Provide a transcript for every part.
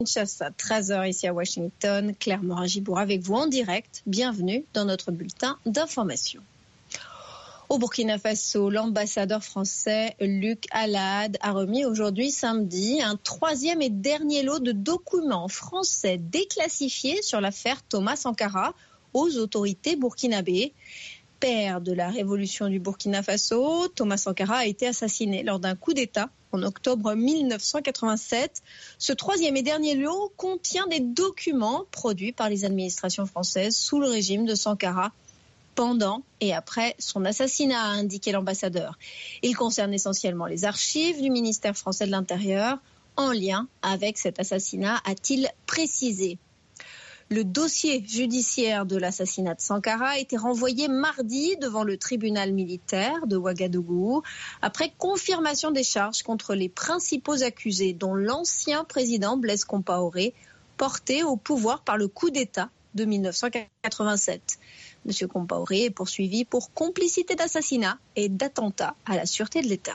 Kinshasa, 13h ici à Washington. Claire Morin-Gibour avec vous en direct. Bienvenue dans notre bulletin d'information. Au Burkina Faso, l'ambassadeur français Luc Alade a remis aujourd'hui samedi un troisième et dernier lot de documents français déclassifiés sur l'affaire Thomas Sankara aux autorités burkinabées. Père de la révolution du Burkina Faso, Thomas Sankara a été assassiné lors d'un coup d'État en octobre 1987. Ce troisième et dernier lot contient des documents produits par les administrations françaises sous le régime de Sankara pendant et après son assassinat, a indiqué l'ambassadeur. Il concerne essentiellement les archives du ministère français de l'Intérieur en lien avec cet assassinat, a-t-il précisé. Le dossier judiciaire de l'assassinat de Sankara a été renvoyé mardi devant le tribunal militaire de Ouagadougou après confirmation des charges contre les principaux accusés, dont l'ancien président Blaise Compaoré, porté au pouvoir par le coup d'État de 1987. M. Compaoré est poursuivi pour complicité d'assassinat et d'attentat à la sûreté de l'État.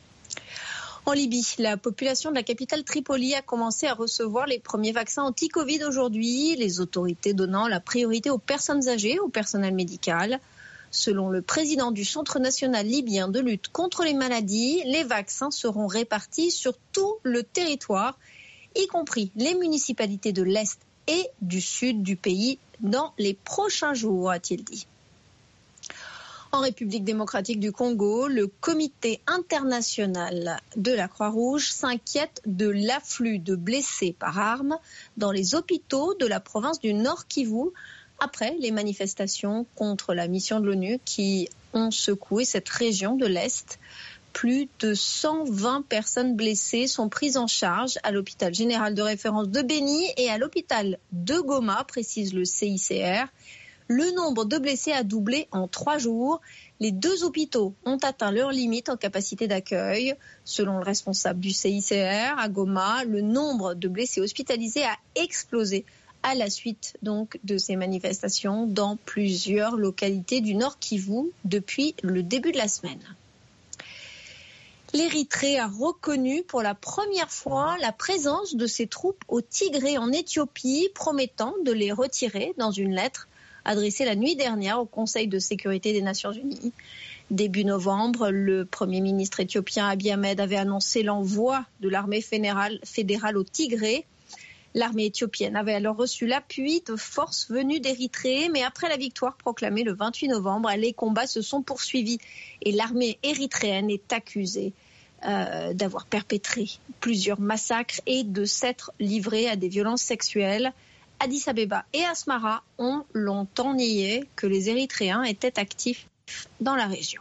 En Libye, la population de la capitale Tripoli a commencé à recevoir les premiers vaccins anti-Covid aujourd'hui, les autorités donnant la priorité aux personnes âgées, au personnel médical. Selon le président du Centre national libyen de lutte contre les maladies, les vaccins seront répartis sur tout le territoire, y compris les municipalités de l'Est et du Sud du pays, dans les prochains jours, a-t-il dit. En République démocratique du Congo, le comité international de la Croix-Rouge s'inquiète de l'afflux de blessés par arme dans les hôpitaux de la province du Nord Kivu après les manifestations contre la mission de l'ONU qui ont secoué cette région de l'Est. Plus de 120 personnes blessées sont prises en charge à l'hôpital général de référence de Beni et à l'hôpital de Goma, précise le CICR. Le nombre de blessés a doublé en 3 jours. Les 2 hôpitaux ont atteint leur limite en capacité d'accueil. Selon le responsable du CICR à Goma, le nombre de blessés hospitalisés a explosé à la suite donc de ces manifestations dans plusieurs localités du Nord Kivu depuis le début de la semaine. L'Érythrée a reconnu pour la première fois la présence de ses troupes au Tigré en Éthiopie, promettant de les retirer dans une lettre adressée la nuit dernière au Conseil de sécurité des Nations Unies. Début novembre, le Premier ministre éthiopien Abiy Ahmed avait annoncé l'envoi de l'armée fédérale au Tigré. L'armée éthiopienne avait alors reçu l'appui de forces venues d'Érythrée, mais après la victoire proclamée le 28 novembre, les combats se sont poursuivis et l'armée érythréenne est accusée d'avoir perpétré plusieurs massacres et de s'être livrée à des violences sexuelles. Addis Abeba et Asmara ont longtemps nié que les Érythréens étaient actifs dans la région.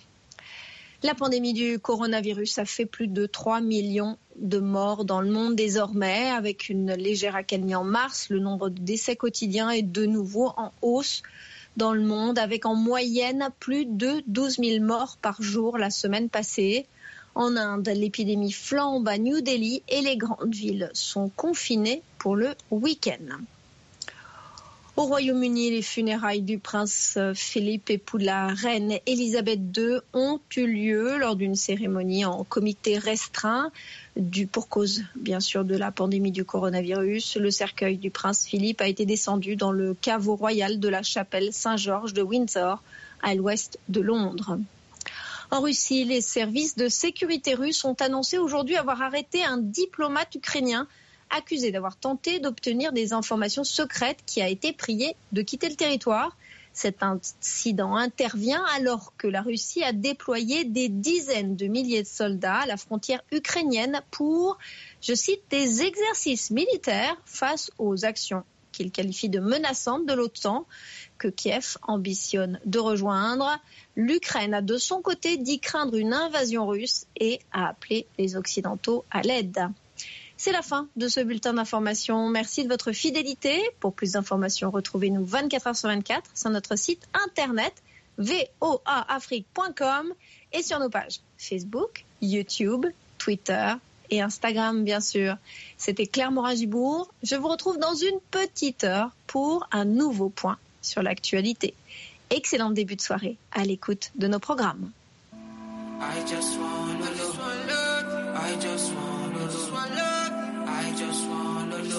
La pandémie du coronavirus a fait plus de 3 millions de morts dans le monde désormais. Avec une légère accalmie en mars, le nombre de décès quotidiens est de nouveau en hausse dans le monde, avec en moyenne plus de 12 000 morts par jour la semaine passée. En Inde, l'épidémie flambe à New Delhi et les grandes villes sont confinées pour le week-end. Au Royaume-Uni, les funérailles du prince Philippe, époux de la reine Elisabeth II, ont eu lieu lors d'une cérémonie en comité restreint, pour cause bien sûr de la pandémie du coronavirus. Le cercueil du prince Philippe a été descendu dans le caveau royal de la chapelle Saint-Georges de Windsor, à l'ouest de Londres. En Russie, les services de sécurité russes ont annoncé aujourd'hui avoir arrêté un diplomate ukrainien accusé d'avoir tenté d'obtenir des informations secrètes qui a été prié de quitter le territoire. Cet incident intervient alors que la Russie a déployé des dizaines de milliers de soldats à la frontière ukrainienne pour, je cite, des exercices militaires face aux actions qu'il qualifie de menaçantes de l'OTAN, que Kiev ambitionne de rejoindre. L'Ukraine a de son côté dit craindre une invasion russe et a appelé les Occidentaux à l'aide. C'est la fin de ce bulletin d'information. Merci de votre fidélité. Pour plus d'informations, retrouvez-nous 24 heures sur 24 sur notre site internet voaafrique.com et sur nos pages Facebook, YouTube, Twitter et Instagram, bien sûr. C'était Claire Morin-Gibour. Je vous retrouve dans une petite heure pour un nouveau point sur l'actualité. Excellent début de soirée à l'écoute de nos programmes. I just want